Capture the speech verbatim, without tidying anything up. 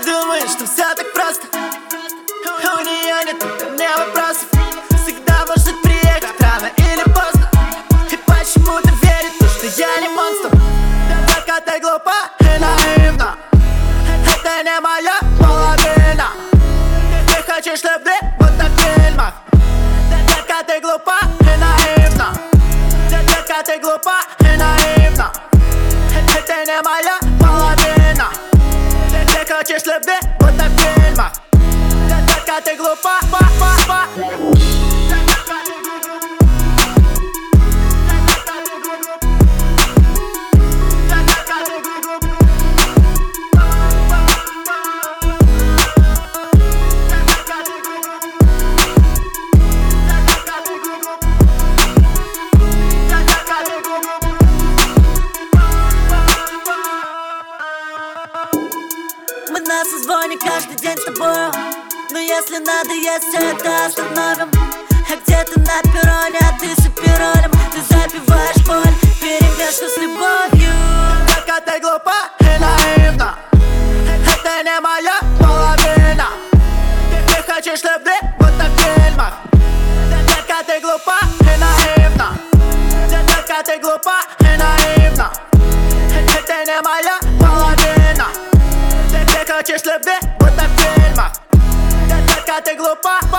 думаешь, что все так просто? У нее нет ко мне вопросов. Всегда может приехать рано или поздно. И почему-то верит в то, что я не монстр. Только ты глупа и наивна. Это не моя половина. Ты хочешь любви, будто в фильмах. Только ты глупа и наивна. Только ты глупа и наивна. Это не моя половина. Ты хочешь любви, будто в фильмах. Только ты глупа, па, па, па. Мы на созвоне каждый день с тобою. Но если надоест, все это остановим. А где-то на перроне, а ты за перроном. Ты запиваешь боль вперемешку с любовью. Только ты глупа и наивна. Это не моя половина. Ты хочешь любви, будто в фильмах. Только ты глупа и наивна. Только ты глупа и наивна. Это не моя половина. Ты хочешь любви, будто в фильмах. Только ты глупа.